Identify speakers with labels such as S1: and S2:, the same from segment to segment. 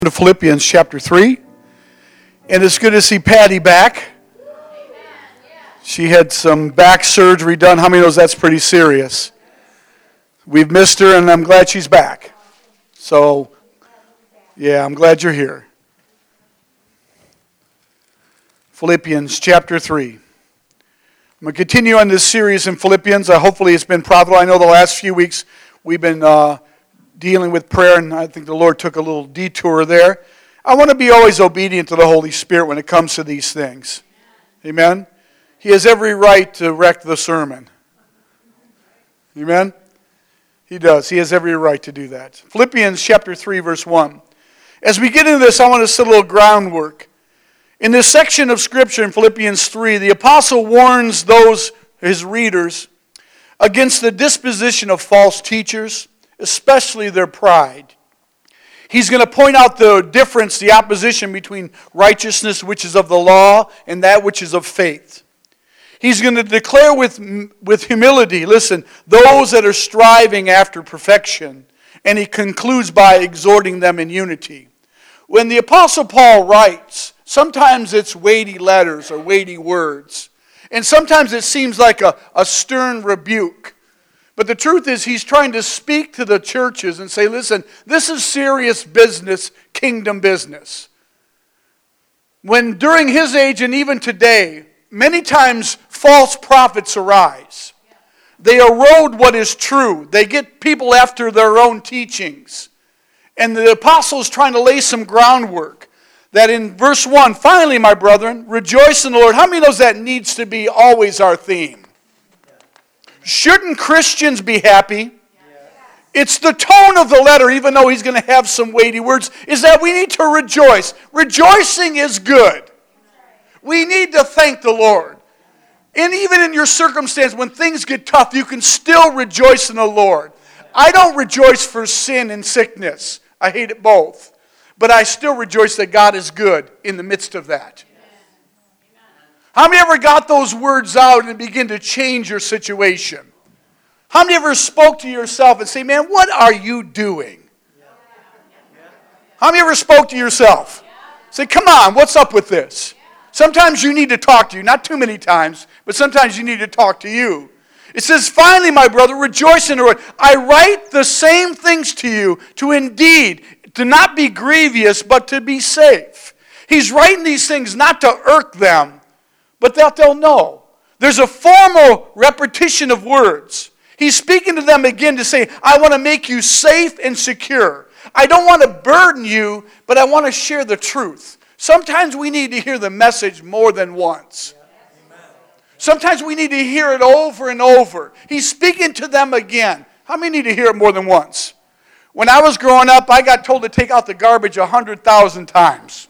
S1: To Philippians chapter 3. And it's good to see Patty back. She had some back surgery done. How many knows that's pretty serious? We've missed her, and I'm glad she's back. So, yeah, I'm glad you're here. Philippians chapter 3. I'm going to continue on this series in Philippians. Hopefully it's been profitable. I know the last few weeks we've been dealing with prayer, and I think the Lord took a little detour there. I want to be always obedient to the Holy Spirit when it comes to these things. Amen? He has every right to wreck the sermon. Amen? He does. He has every right to do that. Philippians chapter 3, verse 1. As we get into this, I want to set a little groundwork. In this section of Scripture in Philippians 3, the apostle warns those, his readers, against the disposition of false teachers, especially their pride. He's going to point out the difference, the opposition between righteousness, which is of the law, and that which is of faith. He's going to declare with humility, listen, those that are striving after perfection. And he concludes by exhorting them in unity. When the Apostle Paul writes, sometimes it's weighty letters or weighty words. And sometimes it seems like a stern rebuke. But the truth is, he's trying to speak to the churches and say, listen, this is serious business, kingdom business. When during his age and even today, many times false prophets arise. They erode what is true. They get people after their own teachings. And the apostle is trying to lay some groundwork. That in verse 1, finally, my brethren, rejoice in the Lord. How many knows that needs to be always our theme? Shouldn't Christians be happy? It's the tone of the letter, even though he's going to have some weighty words, is that we need to rejoice. Rejoicing is good. We need to thank the Lord. And even in your circumstance, when things get tough, you can still rejoice in the Lord. I don't rejoice for sin and sickness. I hate it both. But I still rejoice that God is good in the midst of that. How many ever got those words out and begin to change your situation? How many ever spoke to yourself and say, man, what are you doing? How many ever spoke to yourself? Say, come on, what's up with this? Sometimes you need to talk to you. Not too many times, but sometimes you need to talk to you. It says, finally, my brother, rejoice in the Lord. I write the same things to you to not be grievous, but to be safe. He's writing these things not to irk them, but that they'll know. There's a formal repetition of words. He's speaking to them again to say, I want to make you safe and secure. I don't want to burden you, but I want to share the truth. Sometimes we need to hear the message more than once. Sometimes we need to hear it over and over. He's speaking to them again. How many need to hear it more than once? When I was growing up, I got told to take out the garbage 100,000 times.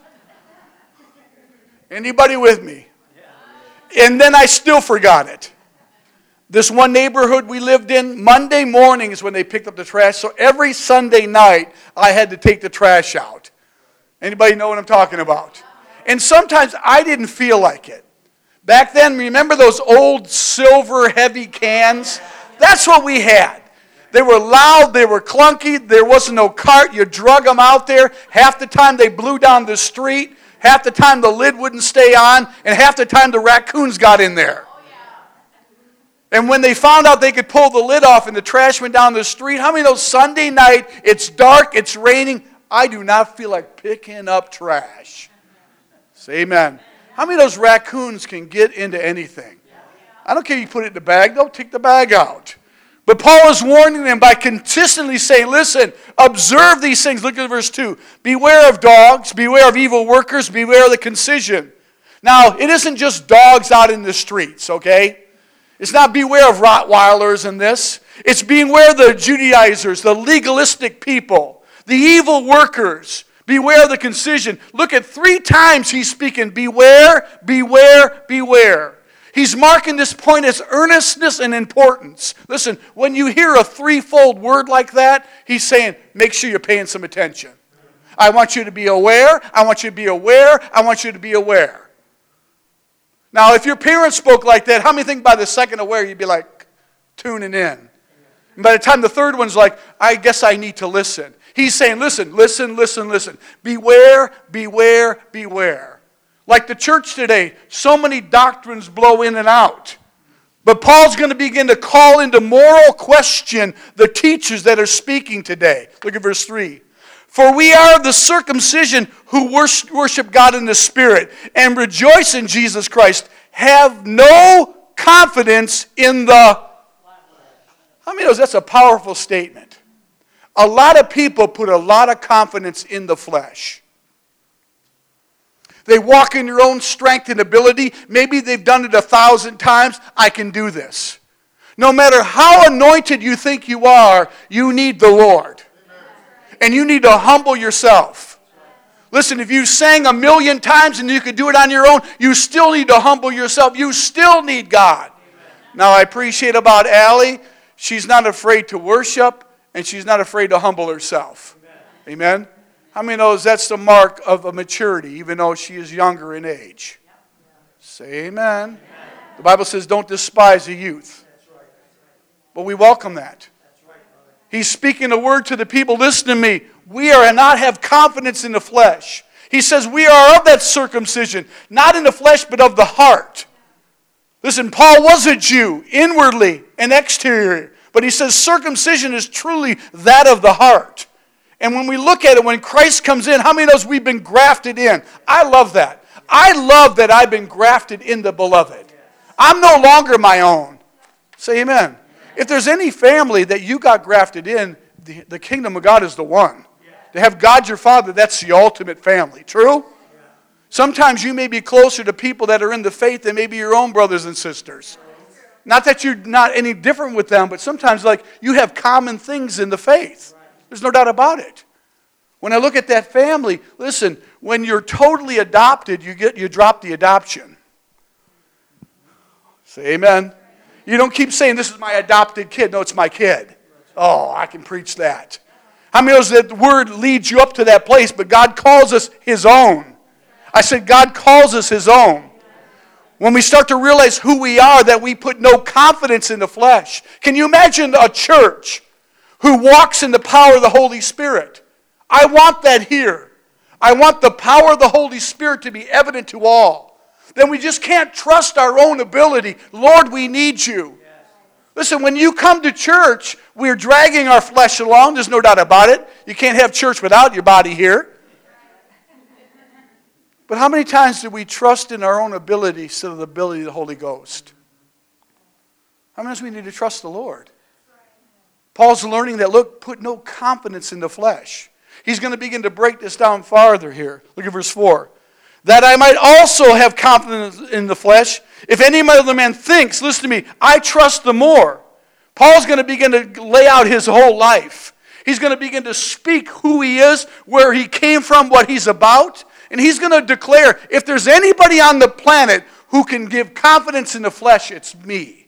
S1: Anybody with me? And then I still forgot it. This one neighborhood we lived in, Monday morning is when they picked up the trash. So every Sunday night, I had to take the trash out. Anybody know what I'm talking about? And sometimes I didn't feel like it. Back then, remember those old silver heavy cans? That's what we had. They were loud, they were clunky, there wasn't no cart, you drug them out there. Half the time they blew down the street. Half the time the lid wouldn't stay on, and half the time the raccoons got in there. And when they found out they could pull the lid off and the trash went down the street, how many of those Sunday night, it's dark, it's raining, I do not feel like picking up trash. Say amen. How many of those raccoons can get into anything? I don't care if you put it in the bag, they'll take the bag out. But Paul is warning them by consistently saying, listen, observe these things. Look at verse 2. Beware of dogs, beware of evil workers, beware of the concision. Now, it isn't just dogs out in the streets, okay? It's not beware of Rottweilers in this. It's beware of the Judaizers, the legalistic people, the evil workers. Beware of the concision. Look at 3 times he's speaking, beware, beware, beware. He's marking this point as earnestness and importance. Listen, when you hear a threefold word like that, he's saying, make sure you're paying some attention. I want you to be aware, I want you to be aware, I want you to be aware. Now, if your parents spoke like that, how many think by the second aware you'd be like tuning in? And by the time the third one's like, I guess I need to listen. He's saying, listen, listen, listen, listen. Beware, beware, beware. Like the church today, so many doctrines blow in and out. But Paul's going to begin to call into moral question the teachers that are speaking today. Look at verse 3. For we are the circumcision who worship God in the Spirit and rejoice in Jesus Christ, have no confidence in the... How many knows that's a powerful statement? A lot of people put a lot of confidence in the flesh. They walk in their own strength and ability. Maybe they've done it 1,000 times. I can do this. No matter how anointed you think you are, you need the Lord. And you need to humble yourself. Listen, if you sang 1,000,000 times and you could do it on your own, you still need to humble yourself. You still need God. Now, I appreciate about Allie, she's not afraid to worship, and she's not afraid to humble herself. Amen? How many knows that's the mark of a maturity, even though she is younger in age? Say amen. The Bible says don't despise the youth. But we welcome that. He's speaking a word to the people. Listen to me. We are not have confidence in the flesh. He says we are of that circumcision, not in the flesh, but of the heart. Listen, Paul was a Jew, inwardly and exterior. But he says circumcision is truly that of the heart. And when we look at it, when Christ comes in, how many knows we've been grafted in? I love that. I love that I've been grafted in the beloved. I'm no longer my own. Say amen. If there's any family that you got grafted in, the kingdom of God is the one. To have God your Father, that's the ultimate family. True? Sometimes you may be closer to people that are in the faith than maybe your own brothers and sisters. Not that you're not any different with them, but sometimes like you have common things in the faith. There's no doubt about it. When I look at that family, listen, when you're totally adopted, you drop the adoption. Say amen. You don't keep saying, this is my adopted kid. No, it's my kid. Oh, I can preach that. How many knows that the word leads you up to that place, but God calls us His own. I said God calls us His own. When we start to realize who we are, that we put no confidence in the flesh. Can you imagine a church who walks in the power of the Holy Spirit? I want that here. I want the power of the Holy Spirit to be evident to all. Then we just can't trust our own ability. Lord, we need you. Listen, when you come to church, we're dragging our flesh along. There's no doubt about it. You can't have church without your body here. But how many times do we trust in our own ability instead of the ability of the Holy Ghost? How many times we need to trust the Lord? Paul's learning that, look, put no confidence in the flesh. He's going to begin to break this down farther here. Look at verse 4. That I might also have confidence in the flesh. If any other man thinks, listen to me, I trust the more. Paul's going to begin to lay out his whole life. He's going to begin to speak who he is, where he came from, what he's about. And he's going to declare, if there's anybody on the planet who can give confidence in the flesh, it's me.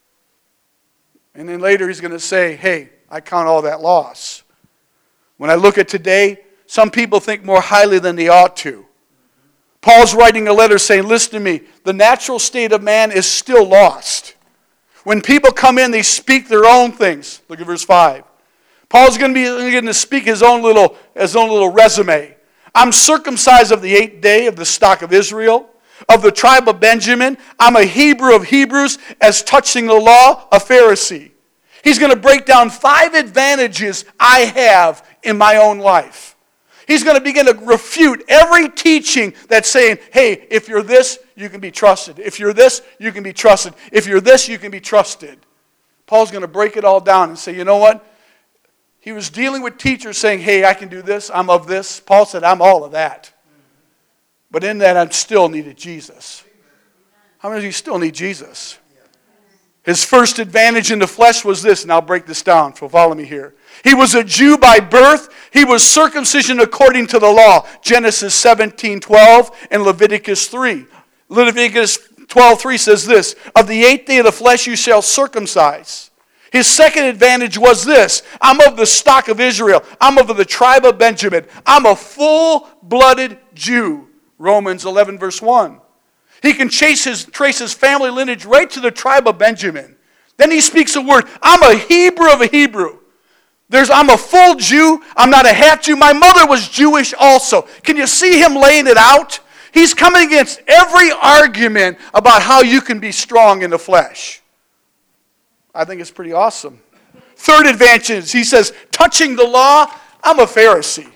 S1: And then later he's going to say, hey, I count all that loss. When I look at today, some people think more highly than they ought to. Paul's writing a letter saying, listen to me, the natural state of man is still lost. When people come in, they speak their own things. Look at verse 5. Paul's going to speak his own little resume. I'm circumcised of the 8th day of the stock of Israel, of the tribe of Benjamin. I'm a Hebrew of Hebrews, as touching the law, a Pharisee. He's going to break down 5 advantages I have in my own life. He's going to begin to refute every teaching that's saying, hey, if you're this, you can be trusted. If you're this, you can be trusted. If you're this, you can be trusted. Paul's going to break it all down and say, you know what? He was dealing with teachers saying, hey, I can do this, I'm of this. Paul said, I'm all of that. But in that, I still needed Jesus. How many of you still need Jesus? His first advantage in the flesh was this, and I'll break this down, so follow me here. He was a Jew by birth. He was circumcision according to the law. Genesis 17:12 and Leviticus 3. Leviticus 12:3 says this, of the 8th day of the flesh you shall circumcise. His second advantage was this, I'm of the stock of Israel. I'm of the tribe of Benjamin. I'm a full-blooded Jew. Romans 11 verse 1. He can trace his family lineage right to the tribe of Benjamin. Then he speaks a word. I'm a Hebrew of a Hebrew. I'm a full Jew. I'm not a half Jew. My mother was Jewish also. Can you see him laying it out? He's coming against every argument about how you can be strong in the flesh. I think it's pretty awesome. Third advantage is, he says, touching the law, I'm a Pharisee.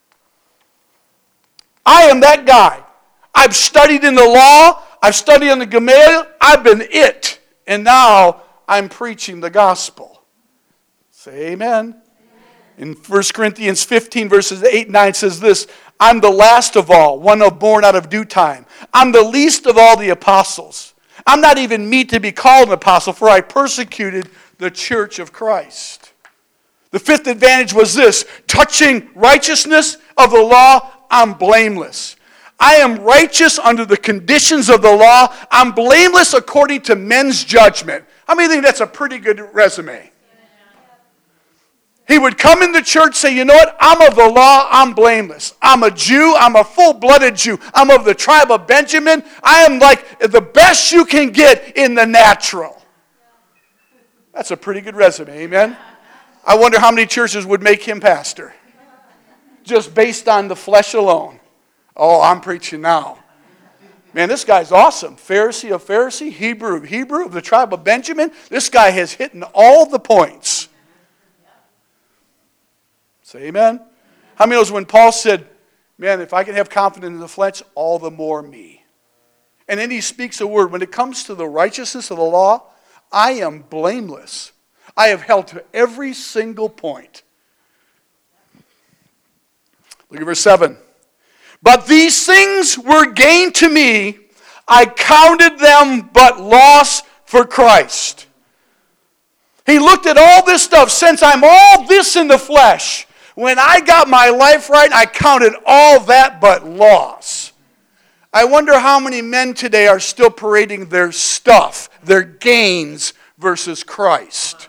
S1: I am that guy. I've studied in the law. I've studied in the Gamaliel. I've been it. And now I'm preaching the gospel. Say amen. In 1 Corinthians 15, verses 8 and 9 says this, I'm the last of all, one born out of due time. I'm the least of all the apostles. I'm not even meet to be called an apostle, for I persecuted the church of Christ. The fifth advantage was this, touching righteousness of the law, I'm blameless. I am righteous under the conditions of the law. I'm blameless according to men's judgment. How many think that's a pretty good resume? He would come in the church, say, you know what? I'm of the law, I'm blameless. I'm a Jew, I'm a full-blooded Jew. I'm of the tribe of Benjamin. I am like the best you can get in the natural. That's a pretty good resume, amen? I wonder how many churches would make him pastor. Just based on the flesh alone. Oh, I'm preaching now. Man, this guy's awesome. Pharisee of Pharisee, Hebrew of Hebrew, of the tribe of Benjamin. This guy has hit all the points. Say amen. How many knows when Paul said, man, if I can have confidence in the flesh, all the more me. And then he speaks a word. When it comes to the righteousness of the law, I am blameless. I have held to every single point. Look at verse 7. But these things were gain to me. I counted them but loss for Christ. He looked at all this stuff. Since I'm all this in the flesh, when I got my life right, I counted all that but loss. I wonder how many men today are still parading their stuff, their gains, versus Christ.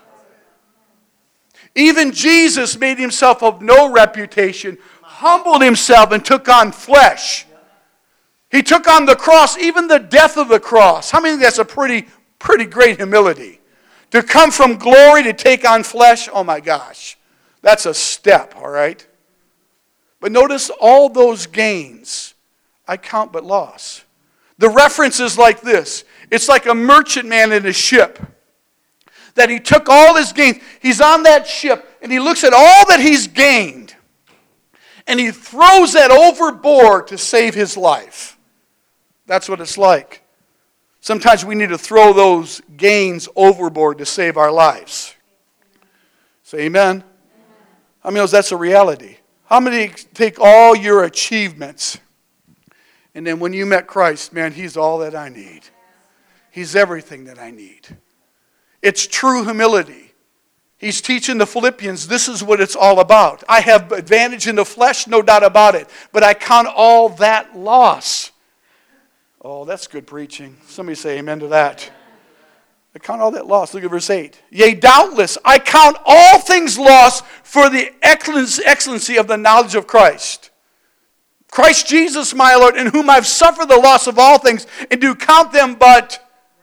S1: Even Jesus made himself of no reputation, humbled himself and took on flesh. He took on the cross, even the death of the cross. How many think that's a pretty great humility? To come from glory to take on flesh, oh my gosh. That's a step, all right? But notice all those gains, I count but loss. The reference is like this. It's like a merchantman in a ship. That he took all his gains. He's on that ship, and he looks at all that he's gained. And he throws that overboard to save his life. That's what it's like. Sometimes we need to throw those gains overboard to save our lives. Say amen. How many knows that's a reality? How many take all your achievements, and then when you met Christ, man, he's all that I need. He's everything that I need. It's true humility. He's teaching the Philippians, this is what it's all about. I have advantage in the flesh, no doubt about it, but I count all that loss. Oh, that's good preaching. Somebody say amen to that. I count all that loss. Look at verse 8. Yea, doubtless, I count all things lost for the excellency of the knowledge of Christ. Christ Jesus, my Lord, in whom I've suffered the loss of all things, and do count them but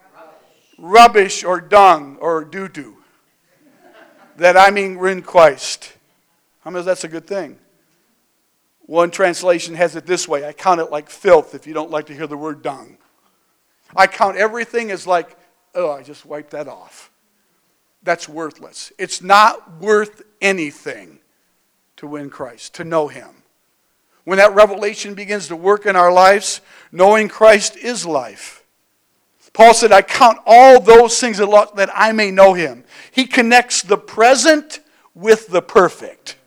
S1: rubbish or dung or doo-doo, that I may win Christ. How many of that's a good thing? One translation has it this way. I count it like filth, if you don't like to hear the word dung. I count everything as like, oh, I just wiped that off. That's worthless. It's not worth anything to win Christ, to know him. When that revelation begins to work in our lives, knowing Christ is life. Paul said, I count all those things that I may know him. He connects the present with the perfect.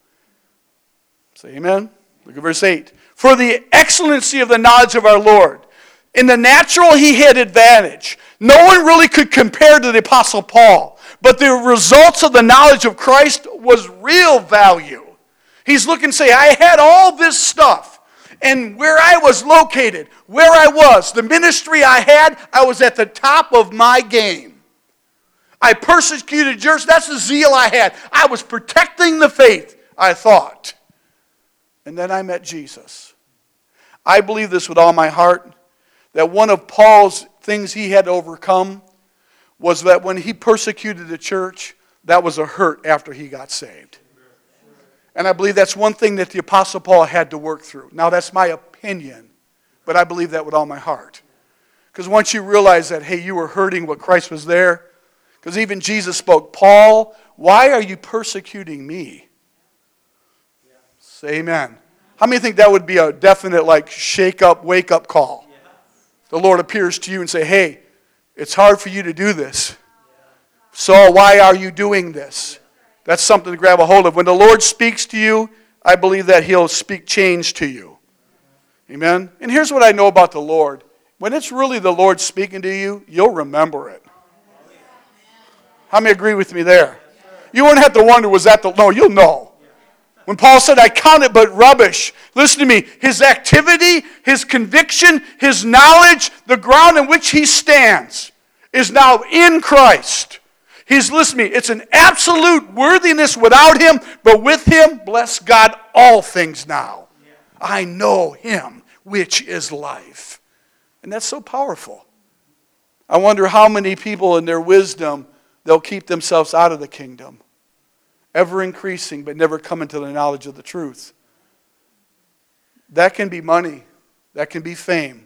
S1: Say amen. Look at verse 8. For the excellency of the knowledge of our Lord. In the natural, he had advantage. No one really could compare to the Apostle Paul. But the results of the knowledge of Christ was real value. He's looking and say, I had all this stuff. And where I was located, where I was, the ministry I had, I was at the top of my game. I persecuted Jews. That's the zeal I had. I was protecting the faith, I thought. And then I met Jesus. I believe this with all my heart, that one of Paul's things he had to overcome was that when he persecuted the church, that was a hurt after he got saved. And I believe that's one thing that the Apostle Paul had to work through. Now, that's my opinion, but I believe that with all my heart. Because once you realize that, hey, you were hurting what Christ was there, because even Jesus spoke, Paul, why are you persecuting me? Say amen. How many think that would be a definite, like, shake up, wake up call? The Lord appears to you and say, hey, it's hard for you to do this. So why are you doing this? That's something to grab a hold of. When the Lord speaks to you, I believe that He'll speak change to you. Amen? And here's what I know about the Lord. When it's really the Lord speaking to you, you'll remember it. How many agree with me there? You won't have to wonder, was that the... No, you'll know. When Paul said, I count it but rubbish. Listen to me. His activity, his conviction, his knowledge, the ground in which he stands is now in Christ. Listen to me, it's an absolute worthiness without him, but with him, bless God, all things now. I know him, which is life. And that's so powerful. I wonder how many people in their wisdom, they'll keep themselves out of the kingdom. Ever increasing, but never coming to the knowledge of the truth. That can be money. That can be fame.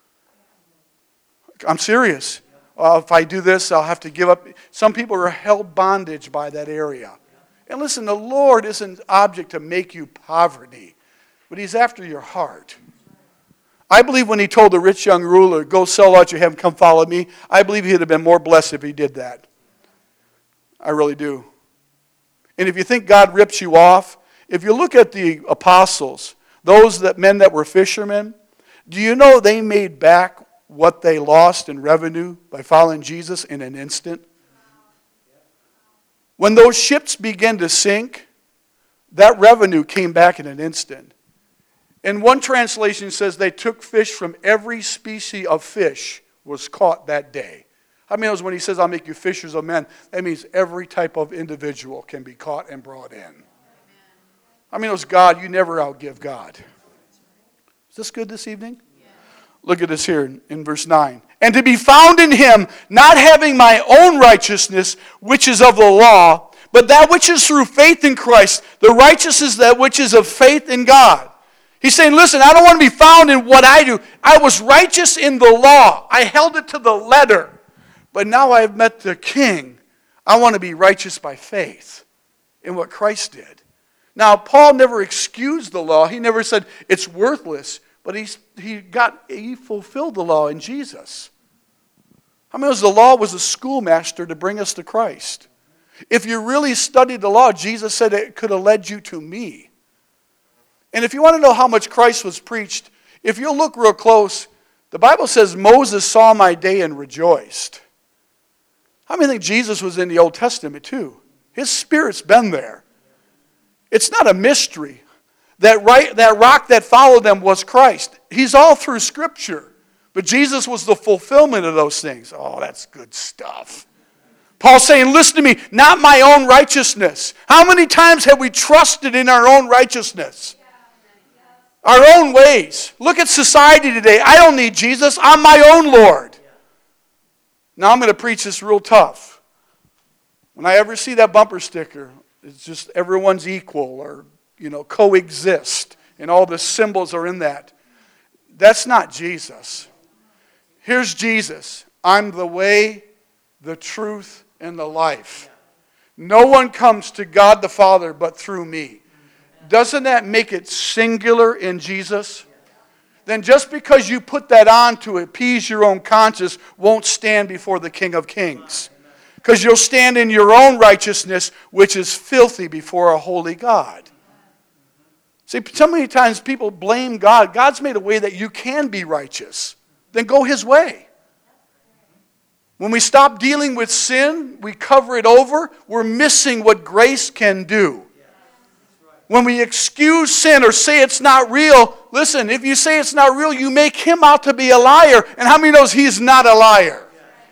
S1: I'm serious. If I do this, I'll have to give up. Some people are held bondage by that area. And listen, the Lord isn't an object to make you poverty, but He's after your heart. I believe when He told the rich young ruler, go sell out you have and come follow me, I believe he'd have been more blessed if he did that. I really do. And if you think God rips you off, if you look at the apostles, men that were fishermen, do you know they made back what they lost in revenue by following Jesus in an instant? When those ships began to sink, that revenue came back in an instant. And one translation says they took fish from every species of fish was caught that day. How many knows when he says, I'll make you fishers of men, that means every type of individual can be caught and brought in. How many knows God, you never outgive God. Is this good this evening? Yeah. Look at this here in verse 9. And to be found in him, not having my own righteousness, which is of the law, but that which is through faith in Christ, the righteousness that which is of faith in God. He's saying, listen, I don't want to be found in what I do. I was righteous in the law. I held it to the letter. But now I've met the King. I want to be righteous by faith in what Christ did. Now, Paul never excused the law. He never said it's worthless. But he fulfilled the law in Jesus. How many knows the law was a schoolmaster to bring us to Christ? If you really studied the law, Jesus said it could have led you to me. And if you want to know how much Christ was preached, if you look real close, the Bible says Moses saw my day and rejoiced. How many think Jesus was in the Old Testament too? His Spirit's been there. It's not a mystery. That rock that followed them was Christ. He's all through Scripture. But Jesus was the fulfillment of those things. Oh, that's good stuff. Paul's saying, listen to me, not my own righteousness. How many times have we trusted in our own righteousness? Our own ways. Look at society today. I don't need Jesus. I'm my own Lord. Now I'm going to preach this real tough. When I ever see that bumper sticker, it's just everyone's equal or, coexist. And all the symbols are in that. That's not Jesus. Here's Jesus. I'm the way, the truth, and the life. No one comes to God the Father but through me. Doesn't that make it singular in Jesus? Then just because you put that on to appease your own conscience won't stand before the King of Kings. Because you'll stand in your own righteousness, which is filthy before a holy God. See, so many times people blame God. God's made a way that you can be righteous. Then go His way. When we stop dealing with sin, we cover it over, we're missing what grace can do. When we excuse sin or say it's not real, listen, if you say it's not real, you make Him out to be a liar. And how many knows He's not a liar?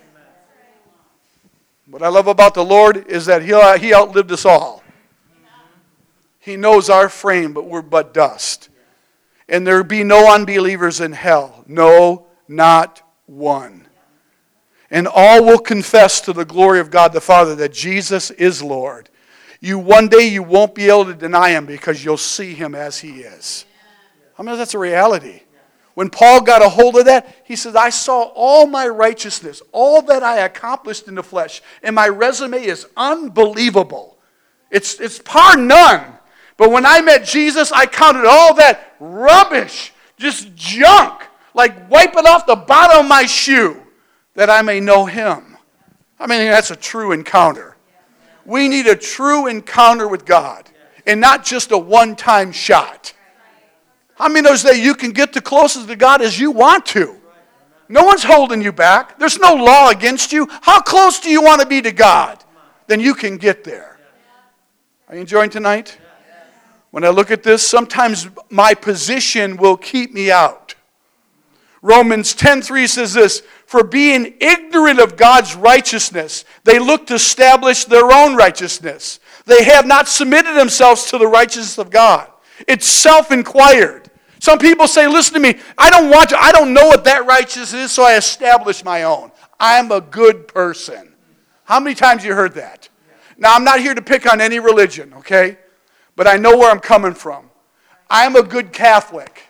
S1: What I love about the Lord is that He outlived us all. He knows our frame, but we're but dust. And there be no unbelievers in hell. No, not one. and all will confess to the glory of God the Father that Jesus is Lord. One day you won't be able to deny him because you'll see him as he is. I mean, that's a reality. When Paul got a hold of that, he says, I saw all my righteousness, all that I accomplished in the flesh, and my resume is unbelievable. It's par none. But when I met Jesus, I counted all that rubbish, just junk, like wipe it off the bottom of my shoe, that I may know him. I mean, that's a true encounter. We need a true encounter with God, and not just a one-time shot. How many knows that you can get the closest to God as you want to? No one's holding you back. There's no law against you. How close do you want to be to God? Then you can get there. Are you enjoying tonight? When I look at this, sometimes my position will keep me out. Romans 10:3 says this, for being ignorant of God's righteousness, they look to establish their own righteousness. They have not submitted themselves to the righteousness of God. It's self-inquired. Some people say, listen to me, I don't know what that righteousness is, so I establish my own. I'm a good person. How many times have you heard that? Now, I'm not here to pick on any religion, okay? But I know where I'm coming from. I'm a good Catholic.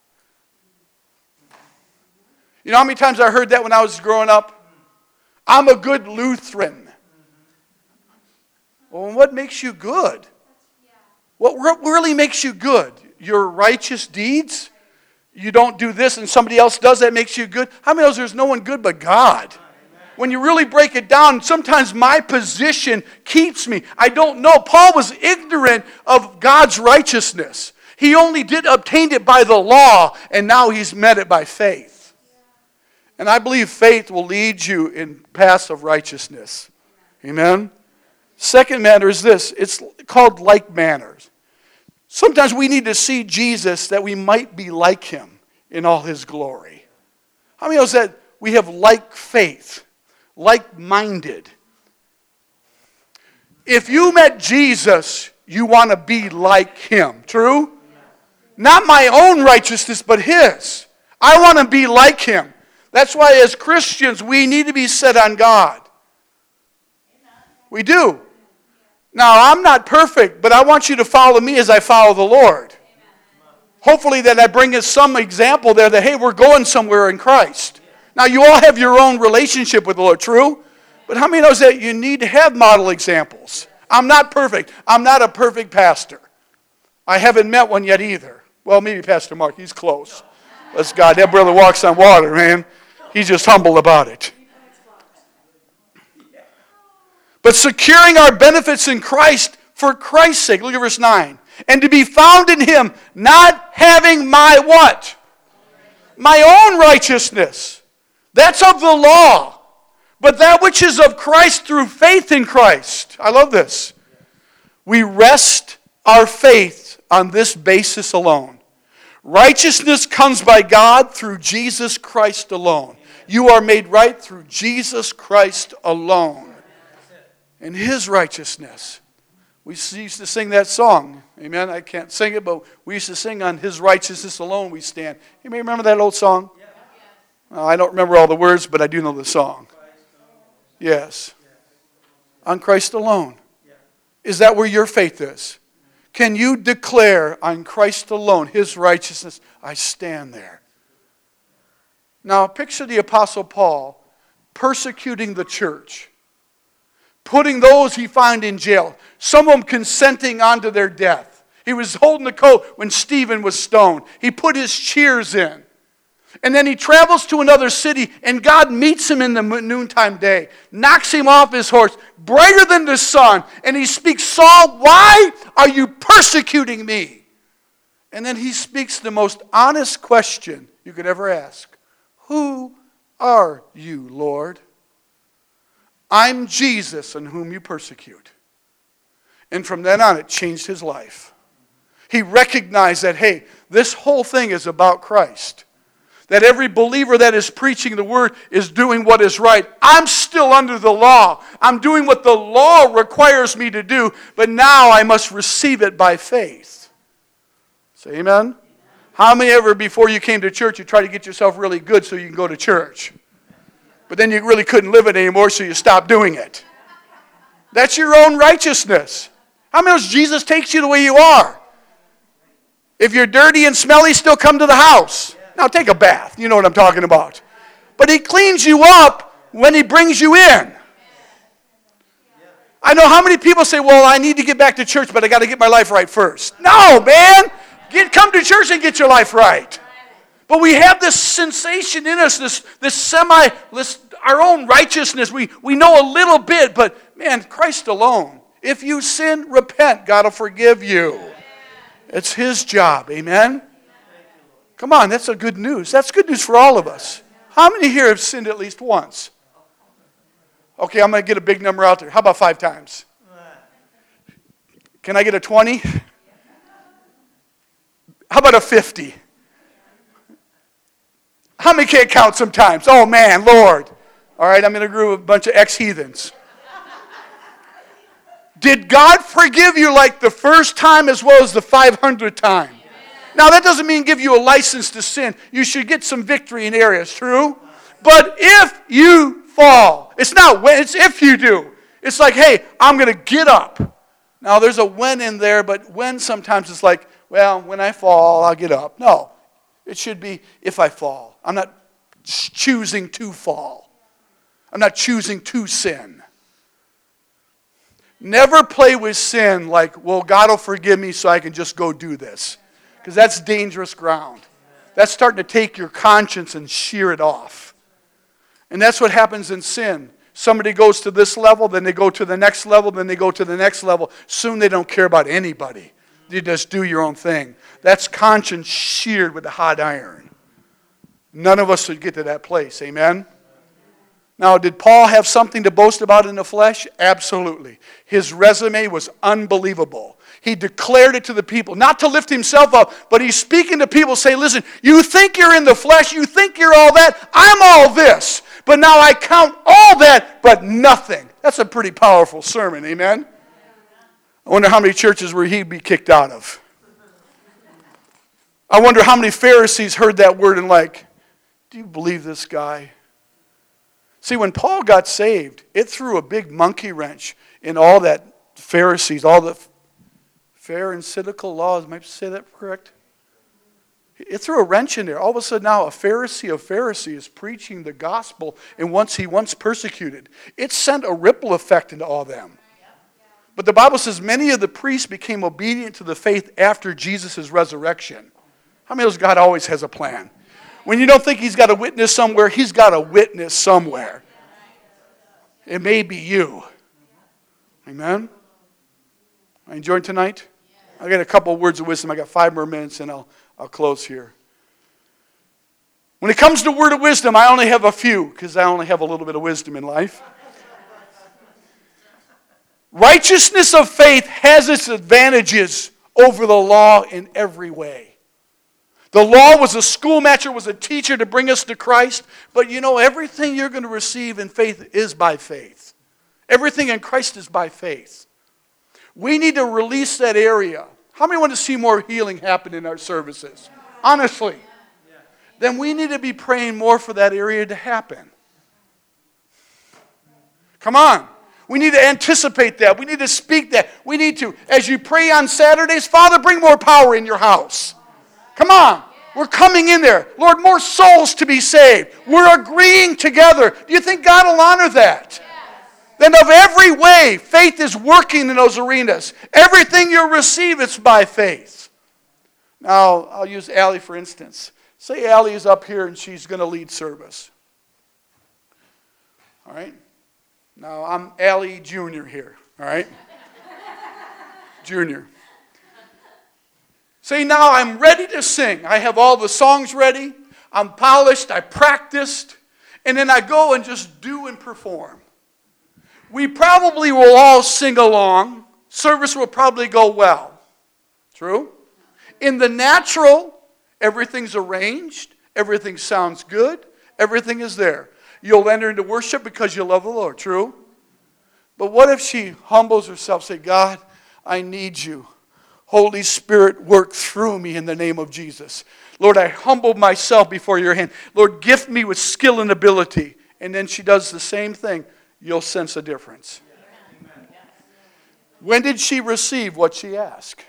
S1: You know how many times I heard that when I was growing up? I'm a good Lutheran. Well, what makes you good? What really makes you good? Your righteous deeds? You don't do this and somebody else does, that makes you good? How many knows there's no one good but God? When you really break it down, sometimes my position keeps me. I don't know. Paul was ignorant of God's righteousness. He only obtained it by the law, and now he's met it by faith. And I believe faith will lead you in paths of righteousness. Amen? Second matter is this. It's called like manners. Sometimes we need to see Jesus that we might be like him in all his glory. How many knows that we have like faith, like-minded? If you met Jesus, you want to be like him. True? Not my own righteousness, but his. I want to be like him. That's why as Christians, we need to be set on God. We do. Now, I'm not perfect, but I want you to follow me as I follow the Lord. Hopefully that I bring us some example there that, hey, we're going somewhere in Christ. Now, you all have your own relationship with the Lord, true? But how many knows that you need to have model examples? I'm not perfect. I'm not a perfect pastor. I haven't met one yet either. Well, maybe Pastor Mark. He's close. Bless God. That brother walks on water, man. He's just humble about it. But securing our benefits in Christ for Christ's sake. Look at verse 9. And to be found in him, not having my what? My own righteousness. That's of the law. But that which is of Christ through faith in Christ. I love this. We rest our faith on this basis alone. Righteousness comes by God through Jesus Christ alone. You are made right through Jesus Christ alone. And his righteousness. We used to sing that song. Amen. I can't sing it, but we used to sing on his righteousness alone we stand. You may remember that old song? I don't remember all the words, but I do know the song. Yes. On Christ alone. Is that where your faith is? Can you declare on Christ alone, his righteousness? I stand there. Now picture the Apostle Paul persecuting the church. Putting those he found in jail. Some of them consenting unto their death. He was holding the coat when Stephen was stoned. He put his cheers in. And then he travels to another city, and God meets him in the noontime day, knocks him off his horse, brighter than the sun, and he speaks, Saul, why are you persecuting me? And then he speaks the most honest question you could ever ask. Who are you, Lord? I'm Jesus in whom you persecute. And from then on, it changed his life. He recognized that, hey, this whole thing is about Christ. That every believer that is preaching the word is doing what is right. I'm still under the law. I'm doing what the law requires me to do, but now I must receive it by faith. Say amen? How many ever before you came to church you tried to get yourself really good so you can go to church? But then you really couldn't live it anymore, so you stopped doing it. That's your own righteousness. How many knows Jesus takes you the way you are? If you're dirty and smelly, still come to the house. Now take a bath. You know what I'm talking about. But he cleans you up when he brings you in. I know how many people say, well, I need to get back to church, but I got to get my life right first. No, man. Come to church and get your life right. But we have this sensation in us, this our own righteousness. We know a little bit, but man, Christ alone. If you sin, repent. God will forgive you. It's His job. Amen? Come on, that's a good news. That's good news for all of us. How many here have sinned at least once? Okay, I'm going to get a big number out there. How about 5 times? Can I get a 20? How about a 50? How many can't count sometimes? Oh man, Lord. All right, I'm in a group of a bunch of ex-heathens. Did God forgive you like the first time as well as the 500th time? Amen. Now that doesn't mean give you a license to sin. You should get some victory in areas, true? But if you fall, it's not when, it's if you do. It's like, hey, I'm going to get up. Now there's a when in there, but when sometimes it's like, well, when I fall, I'll get up. No, it should be if I fall. I'm not choosing to fall. I'm not choosing to sin. Never play with sin like, well, God will forgive me so I can just go do this. Because that's dangerous ground. That's starting to take your conscience and shear it off. And that's what happens in sin. Somebody goes to this level, then they go to the next level, then they go to the next level. Soon they don't care about anybody. You just do your own thing. That's conscience sheared with a hot iron. None of us should get to that place. Amen? Now, did Paul have something to boast about in the flesh? Absolutely. His resume was unbelievable. He declared it to the people, not to lift himself up, but he's speaking to people, saying, listen, you think you're in the flesh, you think you're all that, I'm all this. But now I count all that, but nothing. That's a pretty powerful sermon, amen? I wonder how many churches where he'd be kicked out of. I wonder how many Pharisees heard that word and like, do you believe this guy? See, when Paul got saved, it threw a big monkey wrench in all that Pharisees, all the Pharisaical laws. Might I say that correct? It threw a wrench in there. All of a sudden now a Pharisee of Pharisees is preaching the gospel and once persecuted. It sent a ripple effect into all them. But the Bible says many of the priests became obedient to the faith after Jesus' resurrection. How many knows God always has a plan? When you don't think He's got a witness somewhere, He's got a witness somewhere. It may be you. Amen? Are you enjoying tonight? I got a couple of words of wisdom. I got 5 more minutes and I'll close here. When it comes to word of wisdom, I only have a few because I only have a little bit of wisdom in life. Righteousness of faith has its advantages over the law in every way. The law was a schoolmaster, was a teacher to bring us to Christ. But you know, everything you're going to receive in faith is by faith. Everything in Christ is by faith. We need to release that area. How many want to see more healing happen in our services? Honestly. Then we need to be praying more for that area to happen. Come on. We need to anticipate that. We need to speak that. We need to, as you pray on Saturdays, Father, bring more power in your house. Come on. We're coming in there. Lord, more souls to be saved. We're agreeing together. Do you think God will honor that? Then of every way, faith is working in those arenas. Everything you receive, it's by faith. Now, I'll use Allie for instance. Say Allie is up here and she's going to lead service. All right? Now, I'm Allie Jr. here. All right? Junior. Say, now I'm ready to sing. I have all the songs ready. I'm polished. I practiced. And then I go and just do and perform. We probably will all sing along. Service will probably go well. True? In the natural, everything's arranged. Everything sounds good. Everything is there. You'll enter into worship because you love the Lord. True? But what if she humbles herself, say, God, I need you. Holy Spirit, work through me in the name of Jesus. Lord, I humble myself before your hand. Lord, gift me with skill and ability. and then she does the same thing, you'll sense a difference. When did she receive what she asked?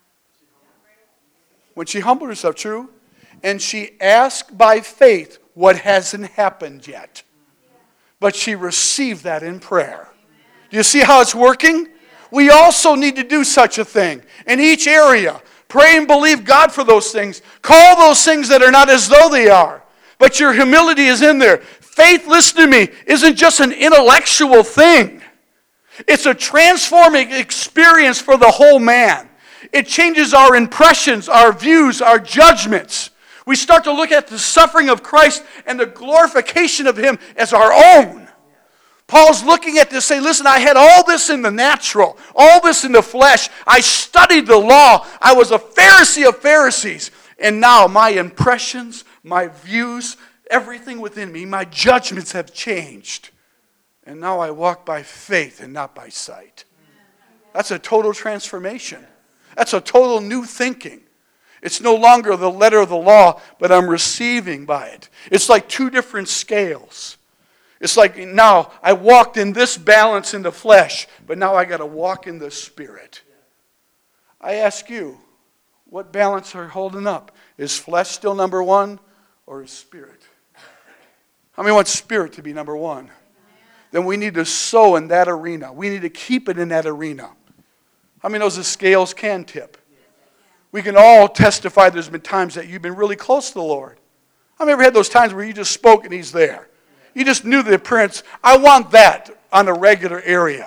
S1: When she humbled herself, true? And she asked by faith what hasn't happened yet. But she received that in prayer. Do you see how it's working? We also need to do such a thing in each area. Pray and believe God for those things. Call those things that are not as though they are. But your humility is in there. Faith, listen to me, isn't just an intellectual thing. It's a transforming experience for the whole man. It changes our impressions, our views, our judgments. We start to look at the suffering of Christ and the glorification of Him as our own. Paul's looking at this saying, listen, I had all this in the natural, all this in the flesh. I studied the law. I was a Pharisee of Pharisees. And now my impressions, my views, everything within me, my judgments have changed. And now I walk by faith and not by sight. That's a total transformation. That's a total new thinking. It's no longer the letter of the law, but I'm receiving by it. It's like two different scales. It's like now I walked in this balance in the flesh, but now I got to walk in the Spirit. I ask you, what balance are you holding up? Is flesh still number one, or is Spirit? How many want Spirit to be number one? Then we need to sow in that arena. We need to keep it in that arena. How many knows the scales can tip? We can all testify there's been times that you've been really close to the Lord. I've ever had those times where you just spoke and He's there. You just knew the appearance. I want that on a regular area.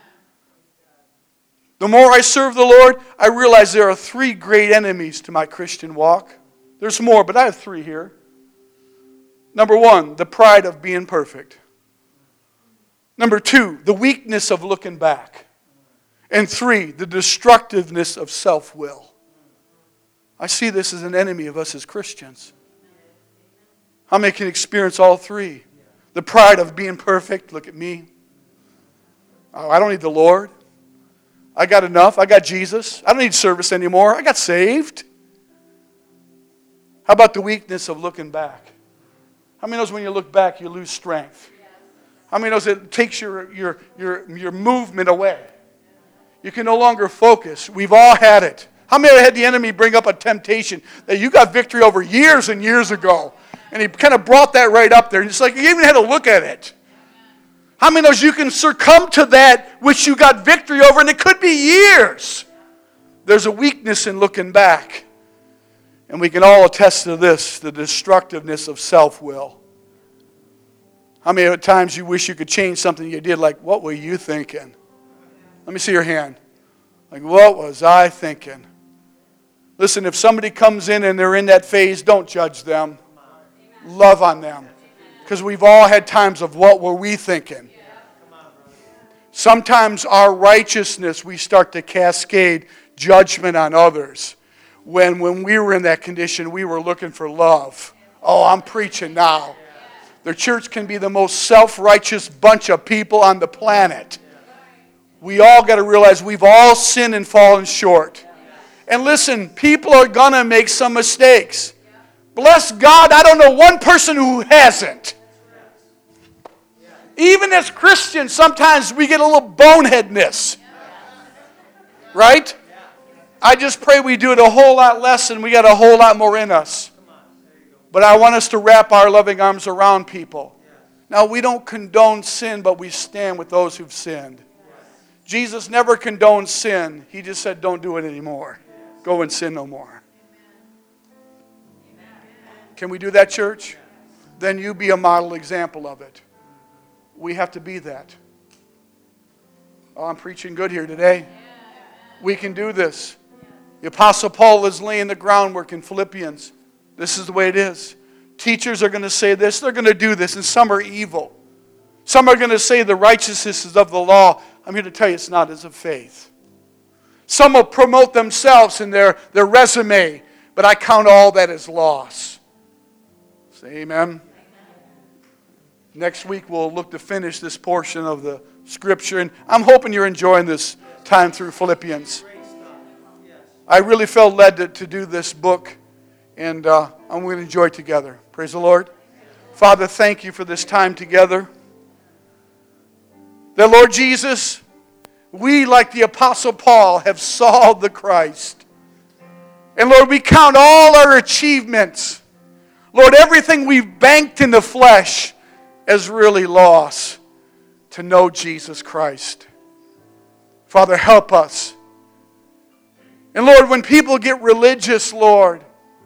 S1: The more I serve the Lord, I realize there are three great enemies to my Christian walk. There's more, but I have three here. Number one, the pride of being perfect. Number two, the weakness of looking back. And three, the destructiveness of self-will. I see this as an enemy of us as Christians. How many can experience all three? The pride of being perfect. Look at me. Oh, I don't need the Lord. I got enough. I got Jesus. I don't need service anymore. I got saved. How about the weakness of looking back? How many knows when you look back you lose strength? How many knows it takes your movement away? You can no longer focus. We've all had it. How many had the enemy bring up a temptation that you got victory over years and years ago? And he kind of brought that right up there. And it's like you even had to look at it. How many knows you can succumb to that which you got victory over, and it could be years? There's a weakness in looking back. And we can all attest to this, the destructiveness of self-will. How many times you wish you could change something you did, like, what were you thinking? Let me see your hand. Like, what was I thinking? Listen, if somebody comes in and they're in that phase, don't judge them. Love on them. Because we've all had times of what were we thinking. Sometimes our righteousness, we start to cascade judgment on others. When we were in that condition, we were looking for love. Oh, I'm preaching now. The church can be the most self-righteous bunch of people on the planet. We all got to realize we've all sinned and fallen short. And listen, people are going to make some mistakes. Bless God, I don't know one person who hasn't. Even as Christians, sometimes we get a little boneheadness. Right? I just pray we do it a whole lot less and we got a whole lot more in us. But I want us to wrap our loving arms around people. Now, we don't condone sin, but we stand with those who've sinned. Jesus never condoned sin. He just said, don't do it anymore. Go and sin no more. Can we do that, church? Then you be a model example of it. We have to be that. Oh, I'm preaching good here today. We can do this. The Apostle Paul is laying the groundwork in Philippians. This is the way it is. Teachers are going to say this. They're going to do this, and some are evil. Some are going to say the righteousness is of the law. I'm here to tell you it's not, it's of faith. Some will promote themselves in their resume, but I count all that as loss. Say amen. Next week we'll look to finish this portion of the Scripture, and I'm hoping you're enjoying this time through Philippians. I really felt led to do this book, and I'm going to enjoy it together. Praise the Lord. Father, thank you for this time together. That, Lord Jesus, we, like the Apostle Paul, have saw the Christ. And Lord, we count all our achievements, Lord, everything we've banked in the flesh, as really loss to know Jesus Christ. Father, help us. And Lord, when people get religious, Lord,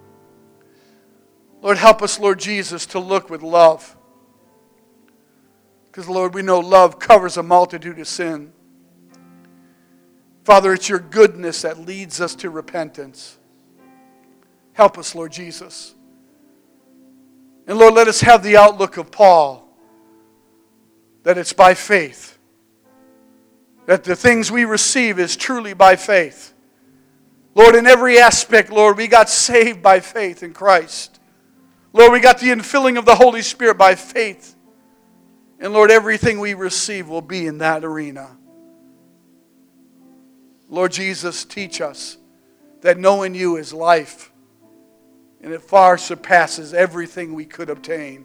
S1: help us, Lord Jesus, to look with love. Because, Lord, we know love covers a multitude of sin. Father, it's your goodness that leads us to repentance. Help us, Lord Jesus. And Lord, let us have the outlook of Paul, that it's by faith. That the things we receive is truly by faith. Lord, in every aspect, Lord, we got saved by faith in Christ. Lord, we got the infilling of the Holy Spirit by faith. And Lord, everything we receive will be in that arena. Lord Jesus, teach us that knowing you is life. And it far surpasses everything we could obtain.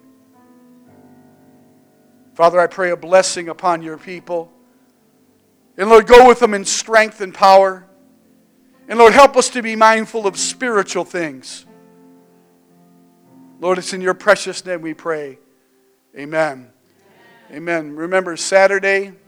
S1: Father, I pray a blessing upon your people. And Lord, go with them in strength and power. And Lord, help us to be mindful of spiritual things. Lord, it's in your precious name we pray. Amen. Amen. Remember, Saturday,